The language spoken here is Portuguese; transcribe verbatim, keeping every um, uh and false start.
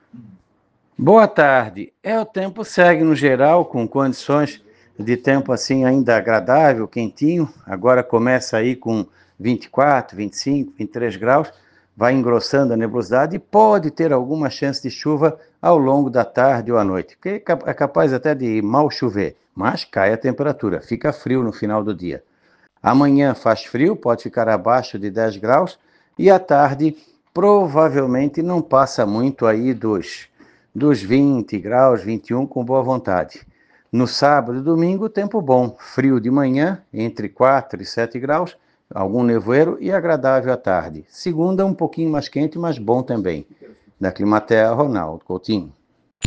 Boa tarde. É, o tempo segue no geral com condições de tempo assim ainda agradável, quentinho. Agora começa aí com vinte e quatro, vinte e cinco, vinte e três graus, vai engrossando a nebulosidade e pode ter alguma chance de chuva ao longo da tarde ou à noite, que é cap- é capaz até de mal chover, mas cai a temperatura, fica frio no final do dia. Amanhã faz frio, pode ficar abaixo de dez graus e à tarde provavelmente não passa muito aí dos, dos vinte graus, vinte e um com boa vontade. No sábado e domingo, tempo bom, frio de manhã, entre quatro e sete graus, algum nevoeiro e agradável à tarde. Segunda, um pouquinho mais quente, mas bom também. Da Climatea, Ronaldo Coutinho.